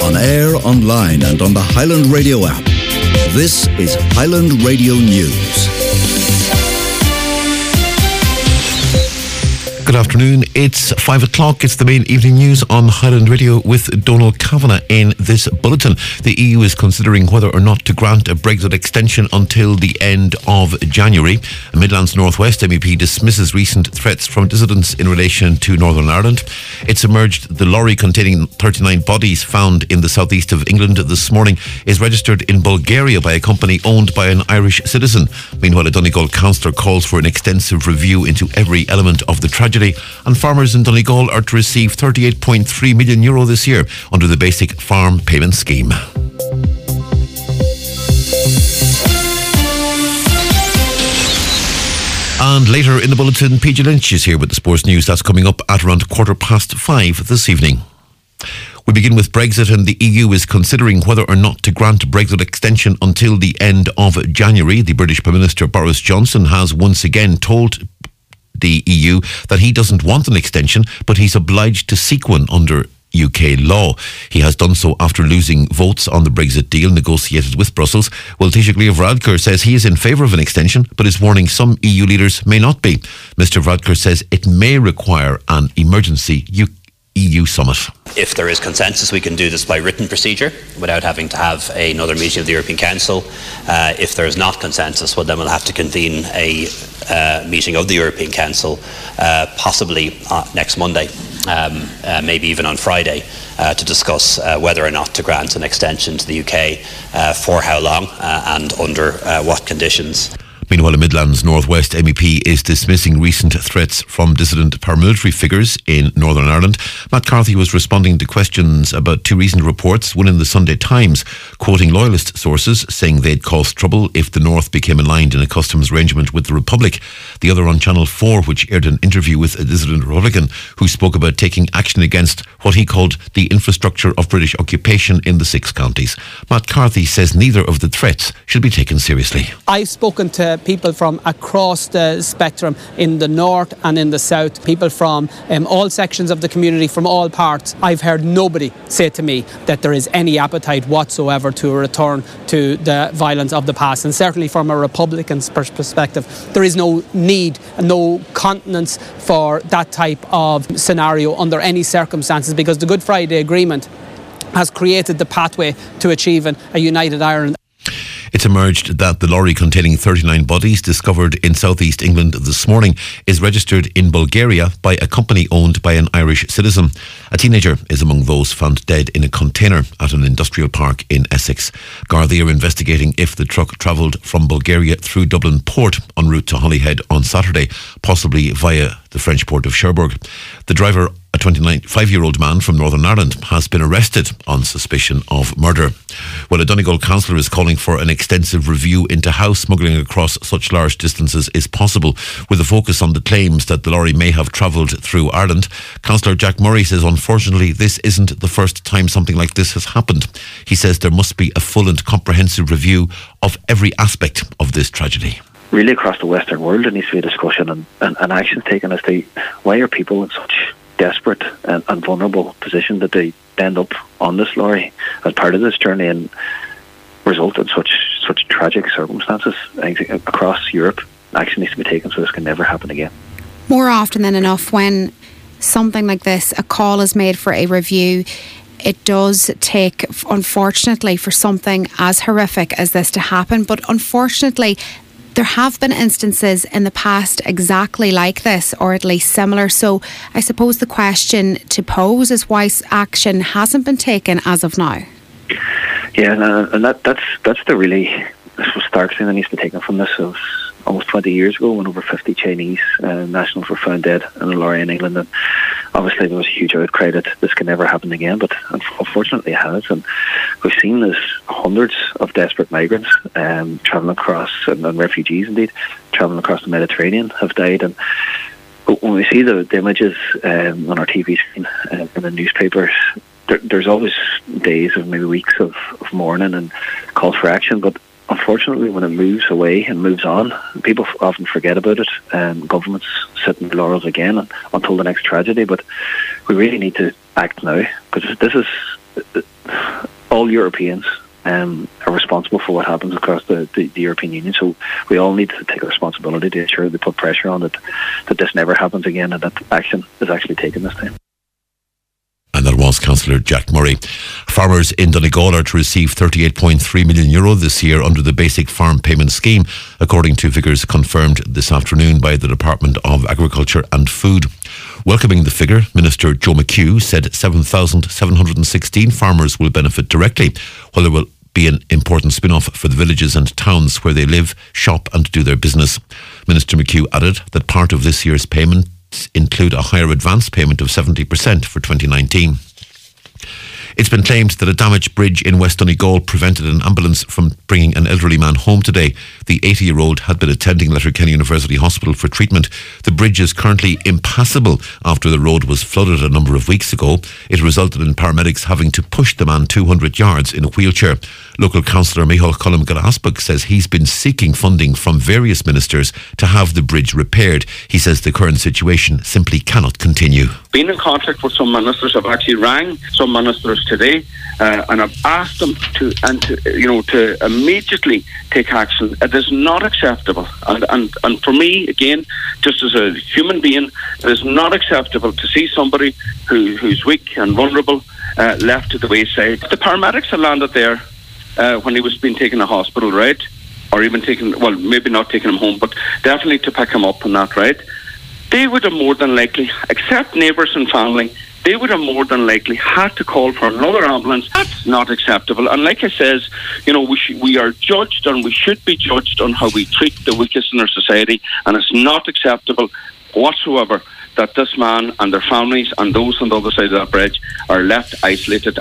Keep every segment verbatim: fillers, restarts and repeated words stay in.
On air, online and on the Highland Radio app. This is Highland Radio News. Good afternoon. It's five o'clock. It's the main evening news on Highland Radio with Donald Kavanagh in this bulletin. The E U is considering whether or not to grant a Brexit extension until the end of January. A Midlands North West M E P dismisses recent threats from dissidents in relation to Northern Ireland. It's emerged the lorry containing thirty-nine bodies found in the southeast of England this morning is registered in Bulgaria by a company owned by an Irish citizen. Meanwhile, a Donegal councillor calls for an extensive review into every element of the tragedy. And farmers in Donegal are to receive thirty-eight point three million euro this year under the Basic Farm Payment Scheme. And later in the bulletin, P J Lynch is here with the sports news. That's coming up at around quarter past five this evening. We begin with Brexit, and the E U is considering whether or not to grant a Brexit extension until the end of January. The British Prime Minister Boris Johnson has once again told the E U that he doesn't want an extension, but he's obliged to seek one under U K law. He has done so after losing votes on the Brexit deal negotiated with Brussels. Well, Taoiseach Leo Varadkar says he is in favour of an extension, but is warning some E U leaders may not be. Mister Varadkar says it may require an emergency U K E U summit. If there is consensus, we can do this by written procedure without having to have another meeting of the European Council. Uh, if there is not consensus, well, then we'll have to convene a uh, meeting of the European Council, uh, possibly uh, next Monday, um, uh, maybe even on Friday, uh, to discuss uh, whether or not to grant an extension to the U K, uh, for how long uh, and under uh, what conditions. Meanwhile, a Midlands North West M E P is dismissing recent threats from dissident paramilitary figures in Northern Ireland. Matt Carthy was responding to questions about two recent reports, one in the Sunday Times, quoting loyalist sources, saying they'd cause trouble if the North became aligned in a customs arrangement with the Republic. The other on Channel four, which aired an interview with a dissident Republican who spoke about taking action against what he called the infrastructure of British occupation in the six counties. Matt Carthy says neither of the threats should be taken seriously. I've spoken to people from across the spectrum in the north and in the south, people from um, all sections of the community, from all parts. I've heard nobody say to me that there is any appetite whatsoever to a return to the violence of the past, and certainly from a Republican's perspective there is no need and no continence for that type of scenario under any circumstances, because the Good Friday Agreement has created the pathway to achieving a united Ireland. It's emerged that the lorry containing thirty-nine bodies discovered in southeast England this morning is registered in Bulgaria by a company owned by an Irish citizen. A teenager is among those found dead in a container at an industrial park in Essex. Gardaí are investigating if the truck travelled from Bulgaria through Dublin Port en route to Holyhead on Saturday, possibly via the French port of Cherbourg. The driver, a twenty-five-year-old man from Northern Ireland, has been arrested on suspicion of murder. Well, a Donegal councillor is calling for an extensive review into how smuggling across such large distances is possible, with a focus on the claims that the lorry may have travelled through Ireland. Councillor Jack Murray says, unfortunately, this isn't the first time something like this has happened. He says there must be a full and comprehensive review of every aspect of this tragedy. Really across the Western world there needs to be a discussion and, and, and action taken as to why are people in such desperate and, and vulnerable position that they end up on this lorry as part of this journey and result in such such tragic circumstances. I think across Europe action needs to be taken so this can never happen again. More often than enough, when something like this, a call is made for a review, it does take, unfortunately, for something as horrific as this to happen. But unfortunately, there have been instances in the past exactly like this, or at least similar. So I suppose the question to pose is why action hasn't been taken as of now. Yeah, and, and that, that's that's the really I suppose, stark thing that needs to be taken from this. Of almost twenty years ago, when over fifty Chinese uh, nationals were found dead in a lorry in England, and obviously there was a huge outcry that this can never happen again, but unfortunately it has. And we've seen this hundreds of desperate migrants um, travelling across, and, and refugees indeed, travelling across the Mediterranean have died. And when we see the, the images um, on our T V screen uh, in the newspapers, there, there's always days of maybe weeks of, of mourning and calls for action, but unfortunately, when it moves away and moves on, people often forget about it, and governments sit in their laurels again until the next tragedy. But we really need to act now, because this is all Europeans um, are responsible for what happens across the, the, the European Union. So we all need to take a responsibility to ensure they put pressure on it, that this never happens again, and that action is actually taken this time. And that was Councillor Jack Murray. Farmers in Donegal are to receive thirty-eight point three million euro this year under the Basic Farm Payment Scheme, according to figures confirmed this afternoon by the Department of Agriculture and Food. Welcoming the figure, Minister Joe McHugh said seven thousand seven hundred sixteen farmers will benefit directly, while there will be an important spin-off for the villages and towns where they live, shop and do their business. Minister McHugh added that part of this year's payment include a higher advance payment of seventy percent for twenty nineteen. It's been claimed that a damaged bridge in West Donegal prevented an ambulance from bringing an elderly man home today. The eighty-year-old had been attending Letterkenny University Hospital for treatment. The bridge is currently impassable after the road was flooded a number of weeks ago. It resulted in paramedics having to push the man two hundred yards in a wheelchair. Local councillor Micheál Colm Galasbach says he's been seeking funding from various ministers to have the bridge repaired. He says the current situation simply cannot continue. Been in contact with some ministers. I've actually rang some ministers today, uh, and I've asked them to, and to, you know, to immediately take action. It is not acceptable, and, and and for me, again, just as a human being, it is not acceptable to see somebody who who's weak and vulnerable uh, left to the wayside. The paramedics had landed there uh, when he was being taken to hospital, right, or even taken, well, maybe not taking him home, but definitely to pick him up and that, right. They would have more than likely, except neighbours and family, they would have more than likely had to call for another ambulance. That's not acceptable. And like I says, you know, we sh- we are judged, and we should be judged on how we treat the weakest in our society, and it's not acceptable whatsoever that this man and their families and those on the other side of that bridge are left isolated.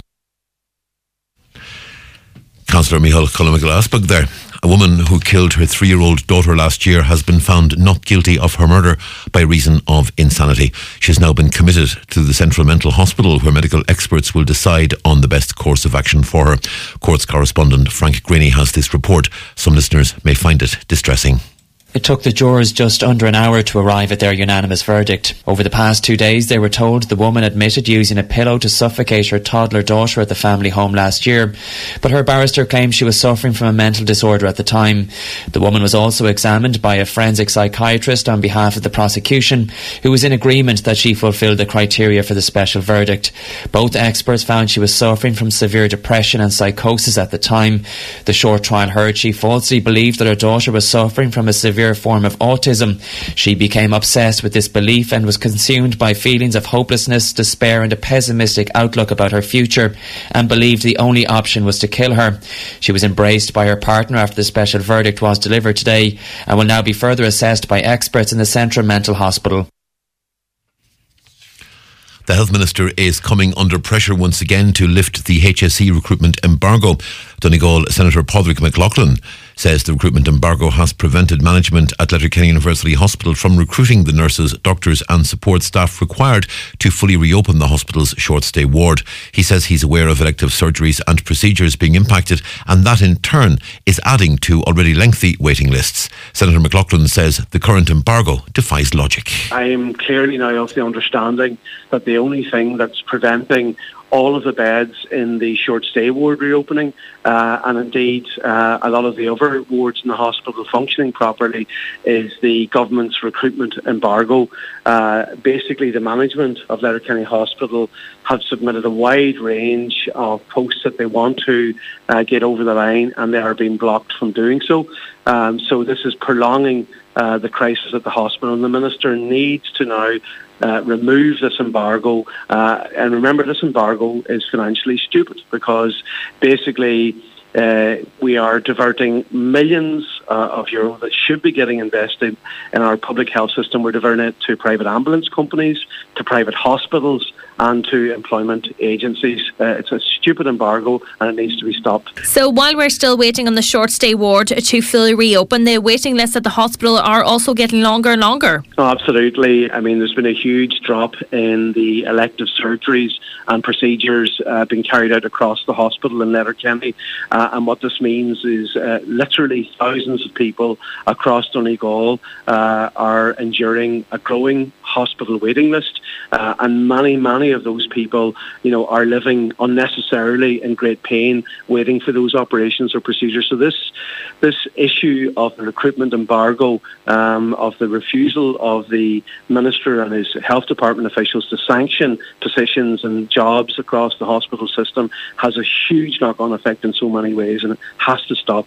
Councillor Micheál Colm Galasbach there. A woman who killed her three-year-old daughter last year has been found not guilty of her murder by reason of insanity. She has now been committed to the Central Mental Hospital, where medical experts will decide on the best course of action for her. Courts correspondent Frank Greaney has this report. Some listeners may find it distressing. It took the jurors just under an hour to arrive at their unanimous verdict. Over the past two days, they were told the woman admitted using a pillow to suffocate her toddler daughter at the family home last year. But her barrister claimed she was suffering from a mental disorder at the time. The woman was also examined by a forensic psychiatrist on behalf of the prosecution, who was in agreement that she fulfilled the criteria for the special verdict. Both experts found she was suffering from severe depression and psychosis at the time. The short trial heard she falsely believed that her daughter was suffering from a severe form of autism. She became obsessed with this belief and was consumed by feelings of hopelessness, despair and a pessimistic outlook about her future, and believed the only option was to kill her. She was embraced by her partner after the special verdict was delivered today, and will now be further assessed by experts in the Central Mental Hospital. The Health Minister is coming under pressure once again to lift the H S E recruitment embargo. Donegal Senator Padraig McLaughlin says the recruitment embargo has prevented management at Letterkenny University Hospital from recruiting the nurses, doctors and support staff required to fully reopen the hospital's short-stay ward. He says he's aware of elective surgeries and procedures being impacted, and that in turn is adding to already lengthy waiting lists. Senator McLaughlin says the current embargo defies logic. I am clearly now of the understanding that the only thing that's preventing all of the beds in the short stay ward reopening uh, and indeed uh, a lot of the other wards in the hospital functioning properly is the government's recruitment embargo. Uh, basically, the management of Letterkenny Hospital have submitted a wide range of posts that they want to uh, get over the line, and they are being blocked from doing so. Um, so this is prolonging uh, the crisis at the hospital, and the Minister needs to now Uh, remove this embargo. Uh, and remember, this embargo is financially stupid because basically uh, we are diverting millions uh, of euros that should be getting invested in our public health system. We're diverting it to private ambulance companies, to private hospitals and to employment agencies. Uh, it's a stupid embargo and it needs to be stopped. So while we're still waiting on the short stay ward to fully reopen, the waiting lists at the hospital are also getting longer and longer. Oh, absolutely. I mean, there's been a huge drop in the elective surgeries and procedures uh, being carried out across the hospital in Letterkenny. Uh, and what this means is uh, literally thousands of people across Donegal uh, are enduring a growing hospital waiting list, uh, and many, many of those people, you know, are living unnecessarily in great pain, waiting for those operations or procedures. So this, this issue of the recruitment embargo, um, of the refusal of the Minister and his health department officials to sanction positions and jobs across the hospital system has a huge knock-on effect in so many ways, and it has to stop.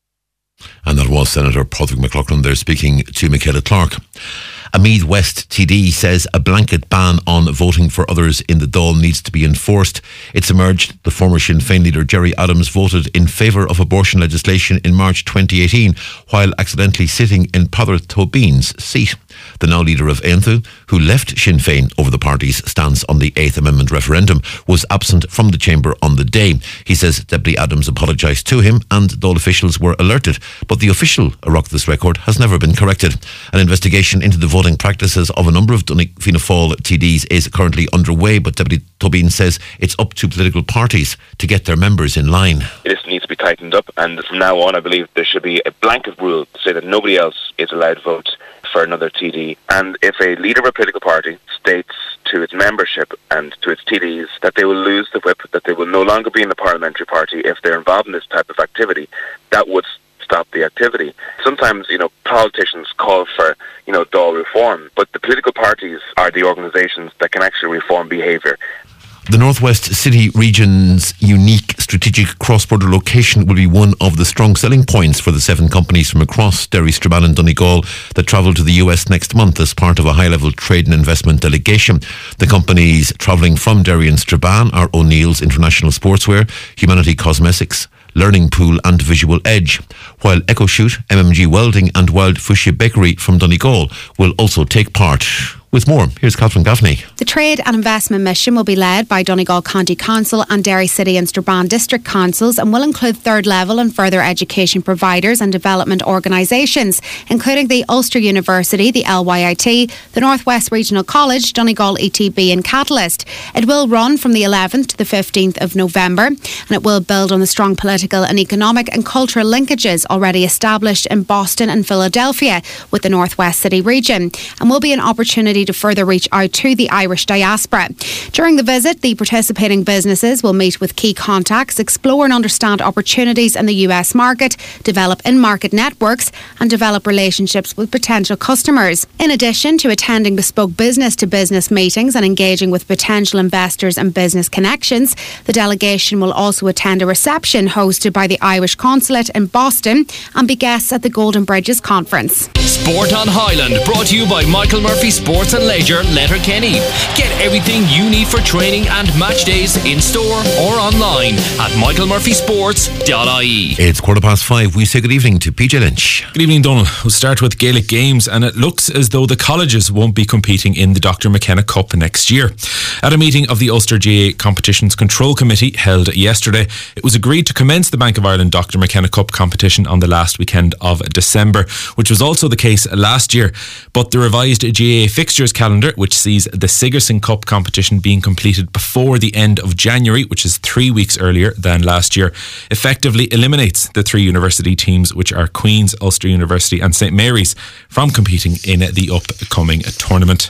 And that was Senator Patrick McLaughlin there speaking to Michaela Clark. A Meath West T D says a blanket ban on voting for others in the Dáil needs to be enforced. It's emerged the former Sinn Féin leader Gerry Adams voted in favour of abortion legislation in March twenty eighteen while accidentally sitting in Peadar Tóibín's seat. The now leader of Aontú, who left Sinn Féin over the party's stance on the Eighth Amendment referendum, was absent from the chamber on the day. He says Deputy Adams apologised to him and Dáil officials were alerted, but the official Oireachtas record has never been corrected. An investigation into the voting practices of a number of Donegal Fianna Fáil T Ds is currently underway, but Deputy Tóibín says it's up to political parties to get their members in line. This needs to be tightened up, and from now on I believe there should be a blanket rule to say that nobody else is allowed to vote for another T D. And if a leader of a political party states to its membership and to its T Ds that they will lose the whip, that they will no longer be in the parliamentary party if they're involved in this type of activity, that would stop the activity. Sometimes, you know, politicians call for, you know, Dáil reform, but the political parties are the organisations that can actually reform behaviour. The Northwest City region's unique strategic cross-border location will be one of the strong selling points for the seven companies from across Derry, Strabane and Donegal that travel to the U S next month as part of a high-level trade and investment delegation. The companies travelling from Derry and Strabane are O'Neill's International Sportswear, Humanity Cosmetics, Learning Pool and Visual Edge, while EcoShoot, M M G Welding and Wild Fuchsia Bakery from Donegal will also take part. With more, here's Catherine Gaffney. The trade and investment mission will be led by Donegal County Council and Derry City and Strabane District Councils and will include third level and further education providers and development organisations, including the Ulster University, the L Y I T, the North West Regional College, Donegal E T B and Catalyst. It will run from the eleventh to the fifteenth of November, and it will build on the strong political and economic and cultural linkages already established in Boston and Philadelphia with the North West City region, and will be an opportunity to further reach out to the Irish diaspora. During the visit, the participating businesses will meet with key contacts, explore and understand opportunities in the U S market, develop in-market networks and develop relationships with potential customers. In addition to attending bespoke business-to-business meetings and engaging with potential investors and business connections, the delegation will also attend a reception hosted by the Irish Consulate in Boston and be guests at the Golden Bridges Conference. Sport on Highland, brought to you by Michael Murphy Sports and Leisure, Letterkenny. Get everything you need for training and match days in store or online at michael murphy sports dot I E. It's quarter past five. We say good evening to P J Lynch. Good evening, Donald. We'll start with Gaelic Games, and it looks as though the colleges won't be competing in the Doctor McKenna Cup next year. At a meeting of the Ulster G A A Competitions Control Committee held yesterday, it was agreed to commence the Bank of Ireland Doctor McKenna Cup competition on the last weekend of December, which was also the case last year. But the revised G A A fixtures calendar, which sees the Sigerson Cup competition being completed before the end of January, which is three weeks earlier than last year, effectively eliminates the three university teams, which are Queen's, Ulster University and St Mary's, from competing in the upcoming tournament.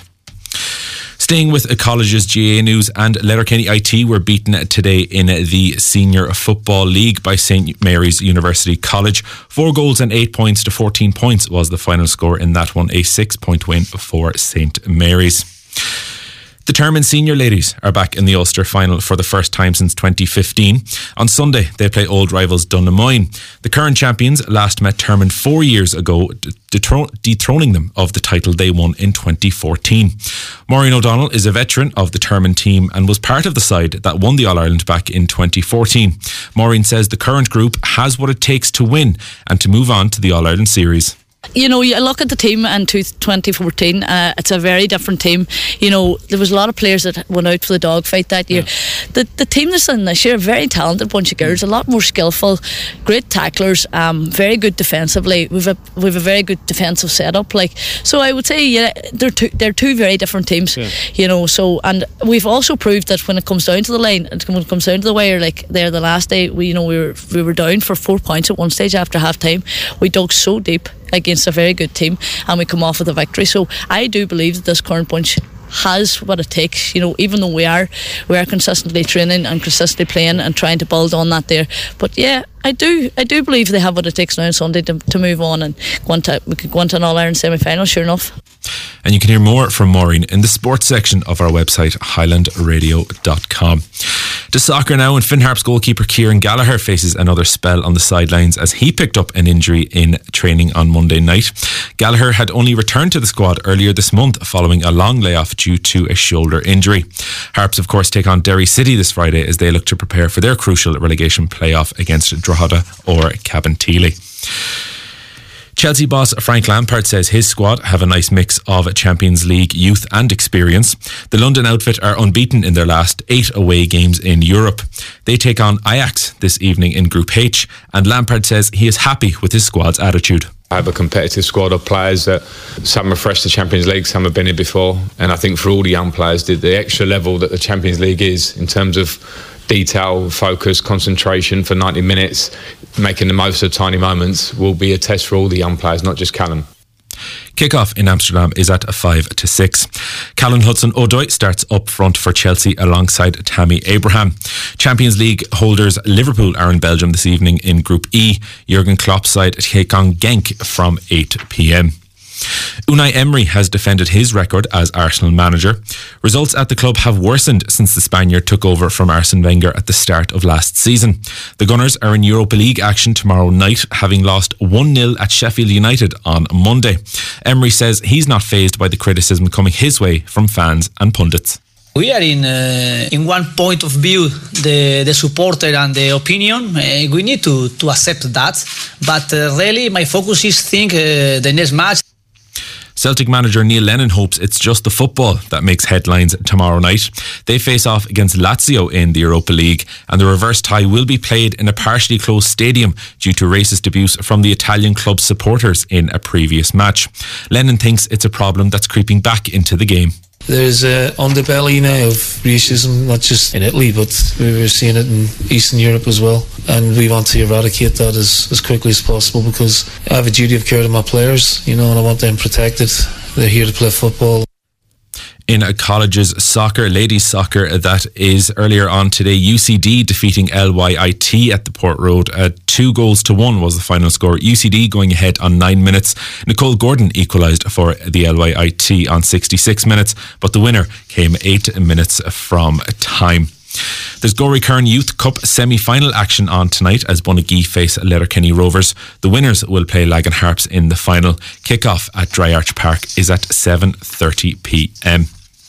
Staying with colleges, G A A news, and Letterkenny I T were beaten today in the Senior Football League by St Mary's University College. Four goals and eight points to fourteen points was the final score in that one, a six-point win for St Mary's. The Termon Senior ladies are back in the Ulster final for the first time since twenty fifteen. On Sunday, they play old rivals Dunnamoyne. The current champions last met Termon four years ago, dethroning them of the title they won in twenty fourteen. Maureen O'Donnell is a veteran of the Termon team and was part of the side that won the All-Ireland back in twenty fourteen. Maureen says the current group has what it takes to win and to move on to the All-Ireland series. You know, you look at the team in twenty fourteen, uh, it's a very different team. You know, there was a lot of players that went out for the dogfight that year. Yeah. The the team that's in this year, a very talented bunch of girls, a lot more skillful, great tacklers, um, very good defensively. We've a we've a very good defensive setup. Like, so I would say, yeah, they're two they're two very different teams. Yeah. You know, so and we've also proved that when it comes down to the line, when it comes down to the wire, like there the last day, we you know we were we were down for four points at one stage after half time. We dug so deep. against a very good team, and we come off with a victory. So I do believe that this current bunch has what it takes, you know, even though we are we are consistently training and consistently playing and trying to build on that there. But yeah, I do I do believe they have what it takes now on Sunday to, to move on and go on to, we could go on to an All-Ireland semi-final, sure enough. And you can hear more from Maureen in the sports section of our website, highland radio dot com. To soccer now, and Finn Harps goalkeeper Kieran Gallagher faces another spell on the sidelines as he picked up an injury in training on Monday night. Gallagher had only returned to the squad earlier this month following a long layoff due to a shoulder injury. Harps, of course, take on Derry City this Friday as they look to prepare for their crucial relegation playoff against Drogheda or Cabinteely. Chelsea boss Frank Lampard says his squad have a nice mix of Champions League youth and experience. The London outfit are unbeaten in their last eight away games in Europe. They take on Ajax this evening in Group H, and Lampard says he is happy with his squad's attitude. I have a competitive squad of players that some are fresh to Champions League, some have been here before, and I think for all the young players, the, the extra level that the Champions League is in terms of detail, focus, concentration for ninety minutes, making the most of tiny moments, will be a test for all the young players, not just Callum. Kick-off in Amsterdam is at five to six. Callum Hudson-Odoi starts up front for Chelsea alongside Tammy Abraham. Champions League holders Liverpool are in Belgium this evening in Group E. Jurgen Klopp's side take on Genk from eight p.m. Unai Emery has defended his record as Arsenal manager. Results at the club have worsened since the Spaniard took over from Arsene Wenger at the start of last season. The Gunners are in Europa League action tomorrow night, having lost one nil at Sheffield United on Monday. Emery says he's not fazed by the criticism coming his way from fans and pundits. We are in uh, in one point of view, the the supporter and the opinion. Uh, we need to, to accept that. But uh, really, my focus is think uh, the next match. Celtic manager Neil Lennon hopes it's just the football that makes headlines tomorrow night. They face off against Lazio in the Europa League, and the reverse tie will be played in a partially closed stadium due to racist abuse from the Italian club's supporters in a previous match. Lennon thinks it's a problem that's creeping back into the game. There's an underbelly now of racism, not just in Italy, but we were seeing it in Eastern Europe as well. And we want to eradicate that as, as quickly as possible, because I have a duty of care to my players, you know, and I want them protected. They're here to play football. In a college's soccer, ladies soccer, that is earlier on today, U C D defeating L Y I T at the Port Road. Uh, two goals to one was the final score. U C D going ahead on nine minutes. Nicole Gordon equalised for the L Y I T on sixty-six minutes, but the winner came eight minutes from time. There's Gorey Kern Youth Cup semi-final action on tonight as Bunagee face Letterkenny Rovers. The winners will play Lagan Harps in the final. Kick-off at Dry Arch Park is at seven thirty p.m.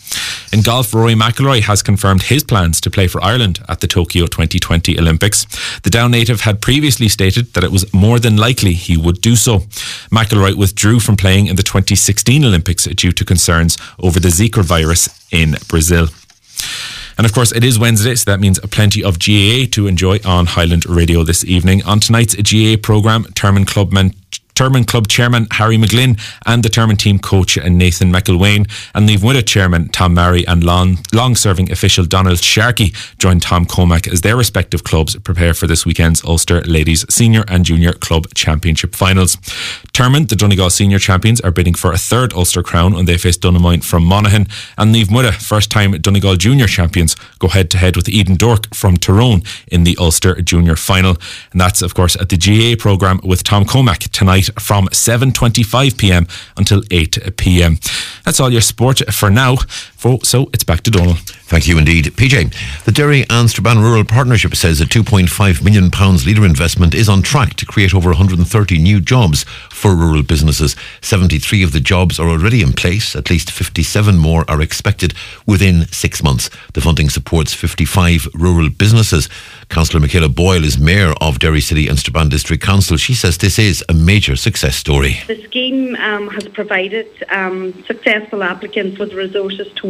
In golf, Rory McIlroy has confirmed his plans to play for Ireland at the Tokyo twenty twenty Olympics. The Down native had previously stated that it was more than likely he would do so. McIlroy withdrew from playing in the twenty sixteen Olympics due to concerns over the Zika virus in Brazil. And of course, it is Wednesday, so that means plenty of G A A to enjoy on Highland Radio this evening. On tonight's G A A programme, Termon Clubman Termon Club Chairman Harry McGlynn and the Termon team coach Nathan McIlwain, and Leave With It Chairman Tom Marry and long, long-serving official Donald Sharkey joined Tom Comack as their respective clubs prepare for this weekend's Ulster Ladies Senior and Junior Club Championship finals. Termon, the Donegal Senior Champions, are bidding for a third Ulster crown when they face Dunamoyne from Monaghan, and Leave With It, first-time Donegal Junior Champions, go head-to-head with Eden Dork from Tyrone in the Ulster Junior Final. And that's, of course, at the G A A programme with Tom Comack tonight from seven twenty-five p.m. until eight p.m. That's all your sport for now. So it's back to Donald. Thank you indeed. P J, the Derry and Strabane Rural Partnership says a two point five million pounds leader investment is on track to create over one hundred thirty new jobs for rural businesses. seventy-three of the jobs are already in place. At least fifty-seven more are expected within six months. The funding supports fifty-five rural businesses. Councillor Michaela Boyle is Mayor of Derry City and Strabane District Council. She says this is a major success story. The scheme um, has provided um, successful applicants with resources towards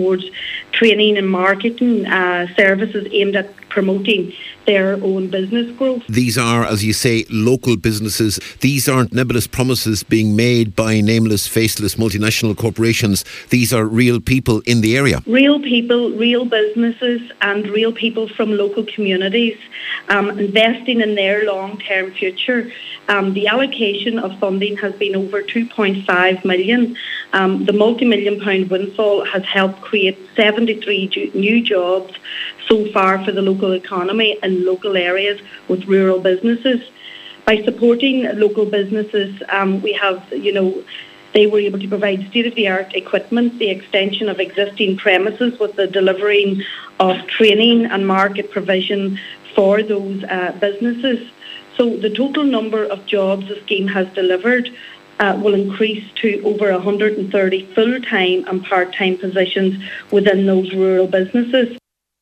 towards training and marketing uh, services aimed at promoting their own business growth. These are, as you say, local businesses. These aren't nebulous promises being made by nameless, faceless multinational corporations. These are real people in the area. Real people, real businesses and real people from local communities um, investing in their long-term future. Um, the allocation of funding has been over two point five million. Um, the multi-million pound windfall has helped create seventy-three ju- new jobs so far for the local economy in local areas with rural businesses. By supporting local businesses, um, we have, you know, they were able to provide state-of-the-art equipment, the extension of existing premises with the delivering of training and market provision for those uh, businesses. So the total number of jobs the scheme has delivered uh, will increase to over one hundred thirty full-time and part-time positions within those rural businesses.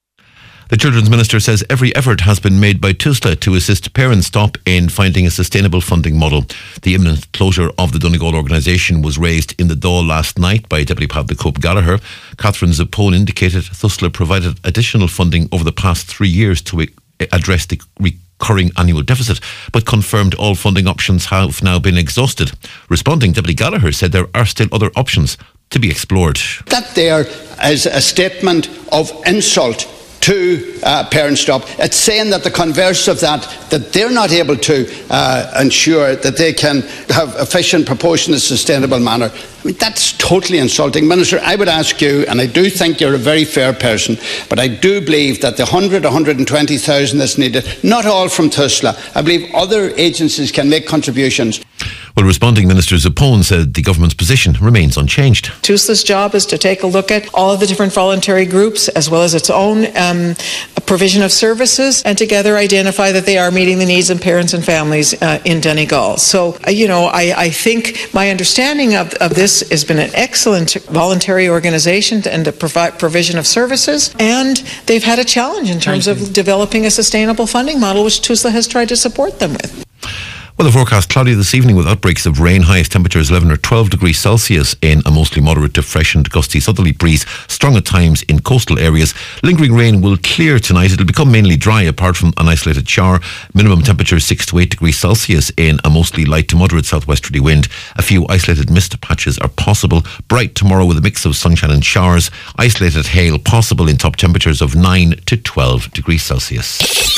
The Children's Minister says every effort has been made by TUSLA to assist Parent Stop in finding a sustainable funding model. The imminent closure of the Donegal organisation was raised in the Dáil last night by Deputy Paddy Cope Gallagher. Catherine Zappone indicated TUSLA provided additional funding over the past three years to address the recurring annual deficit, but confirmed all funding options have now been exhausted. Responding, Deputy Gallagher said there are still other options to be explored. That there is a statement of insult to uh, Parent Stop. It's saying that the converse of that, that they're not able to uh, ensure that they can have efficient, proportionate, sustainable manner. I mean, that's totally insulting. Minister, I would ask you, and I do think you're a very fair person, but I do believe that the one hundred, one hundred twenty thousand that's needed, not all from TUSLA, I believe other agencies can make contributions. Well, responding, Minister Zappone said the government's position remains unchanged. TUSLA's job is to take a look at all of the different voluntary groups as well as its own um, provision of services, and together identify that they are meeting the needs of parents and families uh, in Donegal. So, uh, you know, I, I think my understanding of, of this has been an excellent voluntary organisation and the provi- provision of services, and they've had a challenge in terms of developing a sustainable funding model, which TUSLA has tried to support them with. Well, the forecast cloudy this evening with outbreaks of rain. Highest temperatures eleven or twelve degrees Celsius in a mostly moderate to fresh and gusty southerly breeze, strong at times in coastal areas. Lingering rain will clear tonight. It'll become mainly dry apart from an isolated shower. Minimum temperature six to eight degrees Celsius in a mostly light to moderate southwesterly wind. A few isolated mist patches are possible. Bright tomorrow with a mix of sunshine and showers. Isolated hail possible in top temperatures of nine to twelve degrees Celsius.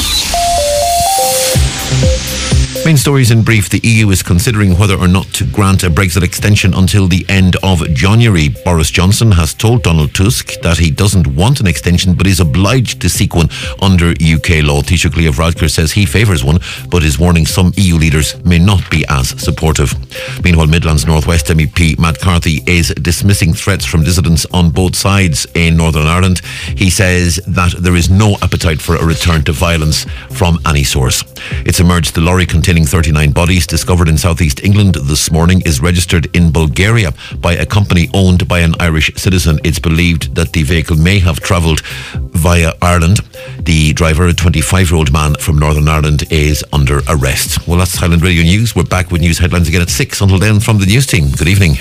Main stories in brief. The E U is considering whether or not to grant a Brexit extension until the end of January. Boris Johnson has told Donald Tusk that he doesn't want an extension but is obliged to seek one under U K law. Taoiseach Leo Varadkar says he favours one but is warning some E U leaders may not be as supportive. Meanwhile, Midlands North West M E P Matt Carthy is dismissing threats from dissidents on both sides in Northern Ireland. He says that there is no appetite for a return to violence from any source. It's emerged the lorry containing thirty-nine bodies discovered in southeast England this morning is registered in Bulgaria by a company owned by an Irish citizen. It's believed that the vehicle may have travelled via Ireland. The driver, a twenty-five-year-old man from Northern Ireland, is under arrest. Well, that's Highland Radio News. We're back with news headlines again at six. Until then, from the news team, good evening.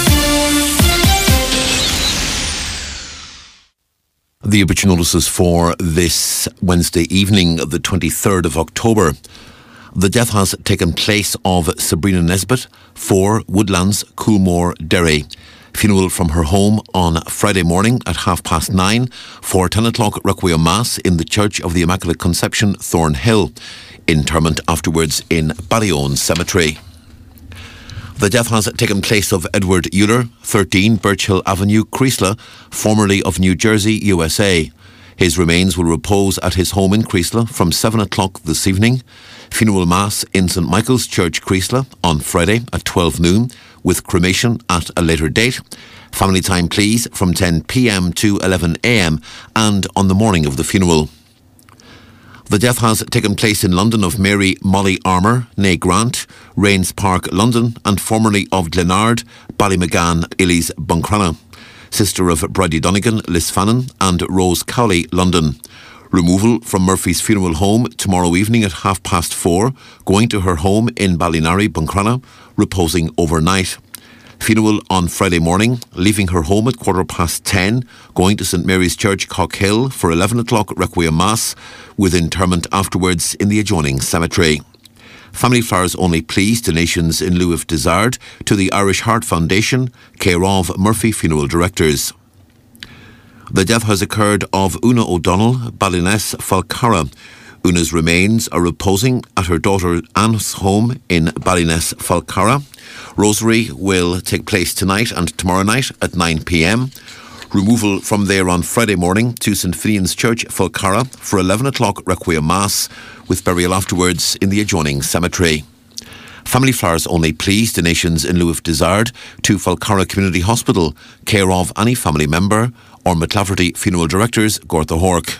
The obituary notices for this Wednesday evening, the twenty-third of October. The death has taken place of Sabrina Nesbitt, four, Woodlands, Coolmore, Derry. Funeral from her home on Friday morning at half past nine for ten o'clock Requiem Mass in the Church of the Immaculate Conception, Thornhill. Interment afterwards in Ballyone Cemetery. The death has taken place of Edward Euler, thirteen Birchill Avenue, Creasla, formerly of New Jersey, U S A. His remains will repose at his home in Creasla from seven o'clock this evening. Funeral Mass in St Michael's Church, Creasla, on Friday at twelve noon, with cremation at a later date. Family time, please, from ten p.m. to eleven a.m. and on the morning of the funeral. The death has taken place in London of Mary Molly Armour, née Grant, Rains Park, London, and formerly of Glenard, Ballymaggan, Illies, Buncrana. Sister of Bridie Donegan, Lisfannon, and Rose Cowley, London. Removal from Murphy's funeral home tomorrow evening at half past four, going to her home in Ballinary, Buncrana, reposing overnight. Funeral on Friday morning, leaving her home at quarter past ten, going to St Mary's Church, Cockhill for eleven o'clock Requiem Mass, with interment afterwards in the adjoining cemetery. Family flowers only, please. Donations in lieu if desired to the Irish Heart Foundation, care of Murphy Funeral Directors. The death has occurred of Una O'Donnell, Ballyness, Falcarra. Una's remains are reposing at her daughter Anne's home in Ballyness, Falcarra. Rosary will take place tonight and tomorrow night at nine p.m. Removal from there on Friday morning to St Finian's Church, Falcarra for eleven o'clock Requiem Mass, with burial afterwards in the adjoining cemetery. Family flowers only, please. Donations in lieu if desired to Falcarra Community Hospital, care of any family member, or McLafferty Funeral Directors, Gortha Hork.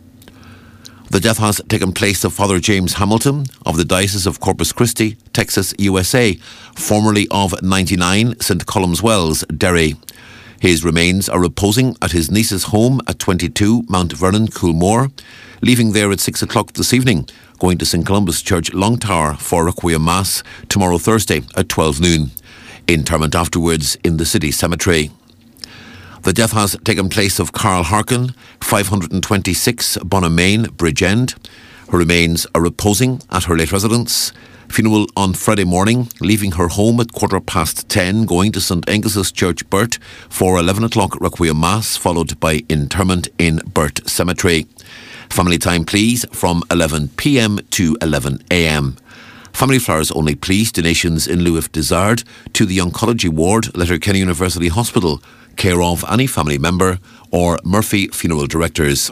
The death has taken place of Father James Hamilton of the Diocese of Corpus Christi, Texas, U S A, formerly of ninety-nine Saint Colum's Wells, Derry. His remains are reposing at his niece's home at twenty-two Mount Vernon, Coolmore, leaving there at six o'clock this evening, going to Saint Columba's Church, Longtower for Requiem Mass tomorrow Thursday at twelve noon. Interment afterwards in the city cemetery. The death has taken place of Carl Harkin, five twenty-six Bonamain, Bridgend. Her remains are reposing at her late residence. Funeral on Friday morning, leaving her home at quarter past ten, going to St Angus's Church, Burt, for eleven o'clock Requiem Mass, followed by interment in Burt Cemetery. Family time, please, from eleven p.m. to eleven a.m. Family flowers only, please. Donations in lieu if desired to the Oncology Ward, Letterkenny University Hospital, care of any family member or Murphy Funeral Directors.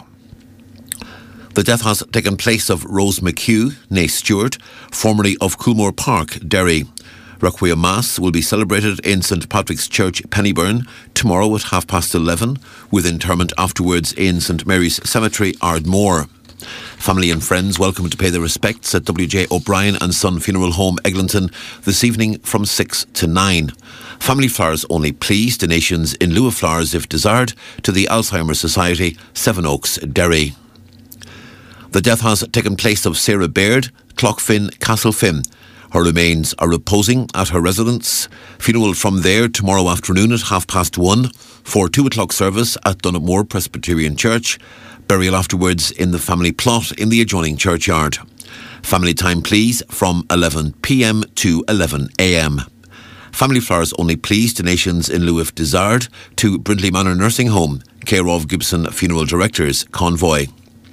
The death has taken place of Rose McHugh, née Stewart, formerly of Coolmore Park, Derry. Requiem Mass will be celebrated in St Patrick's Church, Pennyburn, tomorrow at half past eleven, with interment afterwards in St Mary's Cemetery, Ardmore. Family and friends welcome to pay their respects at W J O'Brien and Son Funeral Home, Eglinton, this evening from six to nine. Family flowers only, please. Donations in lieu of flowers, if desired, to the Alzheimer's Society, Seven Oaks, Derry. The death has taken place of Sarah Baird, Clockfin, Castlefin. Her remains are reposing at her residence. Funeral from there tomorrow afternoon at half past one for two o'clock service at Dunnotmore Presbyterian Church. Burial afterwards in the family plot in the adjoining churchyard. Family time, please, from eleven p.m. to eleven a.m. Family flowers only, please. Donations in lieu if desired to Brindley Manor Nursing Home, care of Gibson Funeral Directors, Convoy.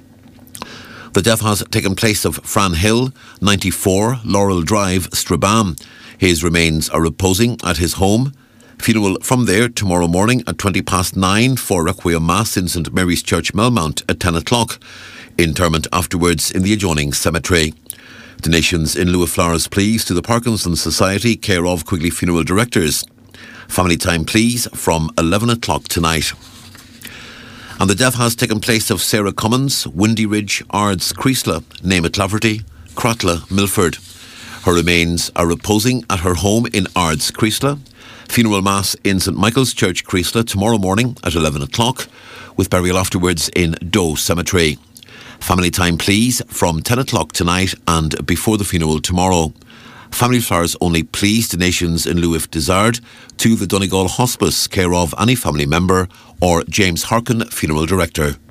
The death has taken place of Fran Hill, ninety-four Laurel Drive, Strabane. His remains are reposing at his home. Funeral from there tomorrow morning at twenty past nine for Requiem Mass in St Mary's Church, Melmount at ten o'clock. Interment afterwards in the adjoining cemetery. Donations in lieu of flowers, please, to the Parkinson's Society, care of Quigley Funeral Directors. Family time, please, from eleven o'clock tonight. And the death has taken place of Sarah Cummins, Windy Ridge, Ards, Creasla, née McLafferty, Cratla, Milford. Her remains are reposing at her home in Ards, Creasla. Funeral Mass in St Michael's Church, Creasla, tomorrow morning at eleven o'clock, with burial afterwards in Doe Cemetery. Family time, please, from ten o'clock tonight and before the funeral tomorrow. Family flowers only, please. Donations in lieu if desired to the Donegal Hospice, care of any family member or James Harkin Funeral Director.